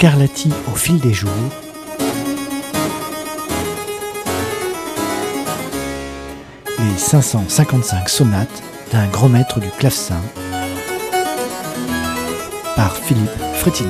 Scarlatti au fil des jours. Les 555 sonates d'un grand maître du clavecin par Philippe Frétinier.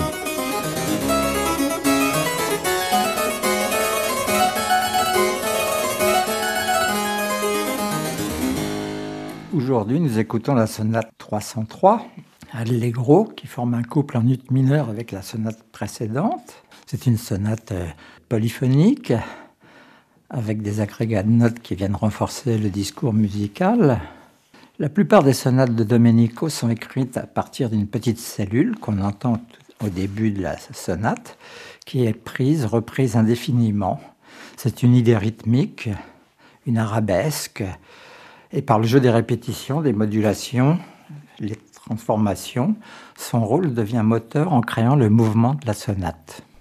Aujourd'hui, nous écoutons la sonate 303, Allegro, qui forme un couple en ut mineur avec la sonate précédente. C'est une sonate polyphonique, avec des agrégats de notes qui viennent renforcer le discours musical. La plupart des sonates de Domenico sont écrites à partir d'une petite cellule qu'on entend au début de la sonate, qui est reprise indéfiniment. C'est une idée rythmique, une arabesque, et par le jeu des répétitions, des modulations, les transformations, son rôle devient moteur en créant le mouvement de la sonate.